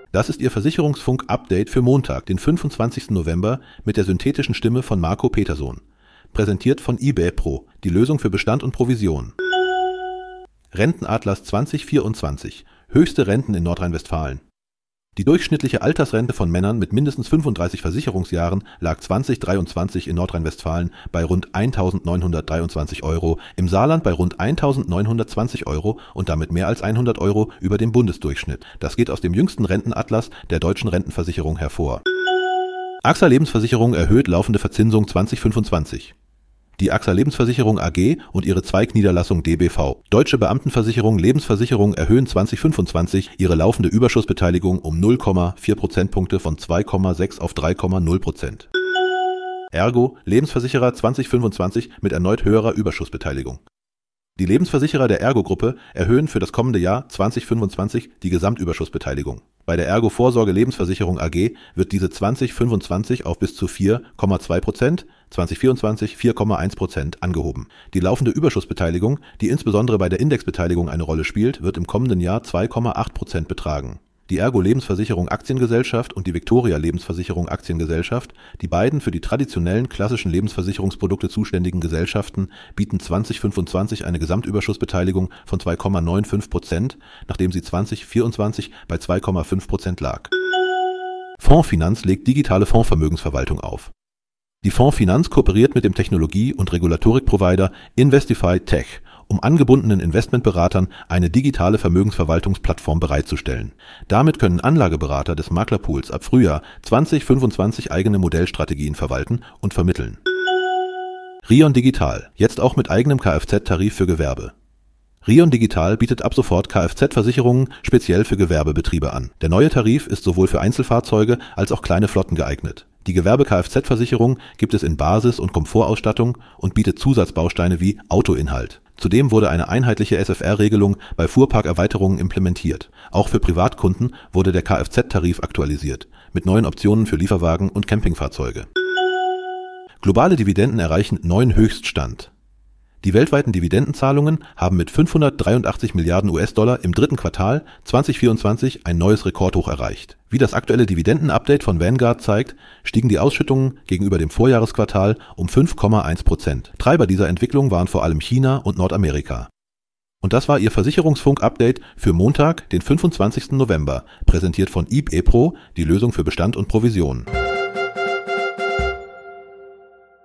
Das ist Ihr Versicherungsfunk-Update für Montag, den 25. November mit der synthetischen Stimme von Marco Petersohn. Präsentiert von eBay Pro, die Lösung für Bestand und Provision. Rentenatlas 2024. Höchste Renten in Nordrhein-Westfalen. Die durchschnittliche Altersrente von Männern mit mindestens 35 Versicherungsjahren lag 2023 in Nordrhein-Westfalen bei rund 1.923 €, im Saarland bei rund 1.920 € und damit mehr als 100 € über dem Bundesdurchschnitt. Das geht aus dem jüngsten Rentenatlas der Deutschen Rentenversicherung hervor. AXA Lebensversicherung erhöht laufende Verzinsung 2025. Die AXA Lebensversicherung AG und ihre Zweigniederlassung DBV, Deutsche Beamtenversicherung Lebensversicherung, erhöhen 2025 ihre laufende Überschussbeteiligung um 0,4 Prozentpunkte von 2,6 auf 3,0%. Ergo Lebensversicherer 2025 mit erneut höherer Überschussbeteiligung. Die Lebensversicherer der Ergo-Gruppe erhöhen für das kommende Jahr 2025 die Gesamtüberschussbeteiligung. Bei der Ergo Vorsorge Lebensversicherung AG wird diese 2025 auf bis zu 4,2%, 2024 4,1% angehoben. Die laufende Überschussbeteiligung, die insbesondere bei der Indexbeteiligung eine Rolle spielt, wird im kommenden Jahr 2,8% betragen. Die Ergo Lebensversicherung Aktiengesellschaft und die Victoria Lebensversicherung Aktiengesellschaft, die beiden für die traditionellen klassischen Lebensversicherungsprodukte zuständigen Gesellschaften, bieten 2025 eine Gesamtüberschussbeteiligung von 2,95%, nachdem sie 2024 bei 2,5% lag. Fondsfinanz legt digitale Fondsvermögensverwaltung auf. Die Fondsfinanz kooperiert mit dem Technologie- und Regulatorik-Provider Investify Tech, um angebundenen Investmentberatern eine digitale Vermögensverwaltungsplattform bereitzustellen. Damit können Anlageberater des Maklerpools ab Frühjahr 2025 eigene Modellstrategien verwalten und vermitteln. Rion Digital, jetzt auch mit eigenem Kfz-Tarif für Gewerbe. Rion Digital bietet ab sofort Kfz-Versicherungen speziell für Gewerbebetriebe an. Der neue Tarif ist sowohl für Einzelfahrzeuge als auch kleine Flotten geeignet. Die Gewerbe-Kfz-Versicherung gibt es in Basis- und Komfortausstattung und bietet Zusatzbausteine wie Autoinhalt. Zudem wurde eine einheitliche SFR-Regelung bei Fuhrparkerweiterungen implementiert. Auch für Privatkunden wurde der Kfz-Tarif aktualisiert, mit neuen Optionen für Lieferwagen und Campingfahrzeuge. Globale Dividenden erreichen neuen Höchststand. Die weltweiten Dividendenzahlungen haben mit 583 Milliarden US-Dollar im dritten Quartal 2024 ein neues Rekordhoch erreicht. Wie das aktuelle Dividendenupdate von Vanguard zeigt, stiegen die Ausschüttungen gegenüber dem Vorjahresquartal um 5,1%. Treiber dieser Entwicklung waren vor allem China und Nordamerika. Und das war Ihr Versicherungsfunk-Update für Montag, den 25. November, präsentiert von eBay Pro, die Lösung für Bestand und Provision.